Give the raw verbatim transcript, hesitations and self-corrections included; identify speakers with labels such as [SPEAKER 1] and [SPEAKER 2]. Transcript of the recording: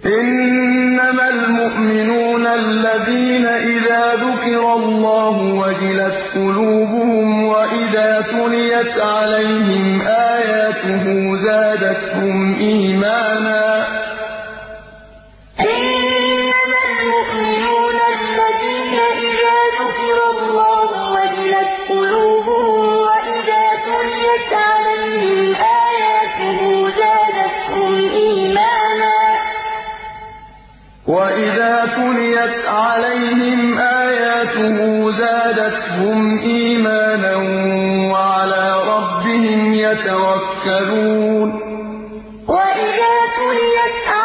[SPEAKER 1] إِنَّمَا الْمُؤْمِنُونَ الَّذِينَ إِذَا ذُكِرَ اللَّهُ وَجِلَتْ قُلُوبُهُمْ وَإِذَا تُلِيَتْ عَلَيْهِمْ آيَاتُهُ زَادَتْهُمْ إِيمَانًا ۖ
[SPEAKER 2] إِنَّمَا الْمُؤْمِنُونَ الَّذِينَ إِذَا ذُكِرَ اللَّهُ وَجِلَتْ قُلُوبُهُمْ وَإِذَا تُلِيَتْ عَلَيْهِمْ آيَاتُهُ زَادَتْهُمْ إِيمَانًا ۖ
[SPEAKER 1] وَإِذَا تُلِيَتْ عَلَيْهِمْ آيَاتُهُ زَادَتْهُمْ إِيمَانًا وَعَلَىٰ رَبِّهِمْ يَتَوَكَّلُونَ
[SPEAKER 2] وَإِذَا تُلِيَتْ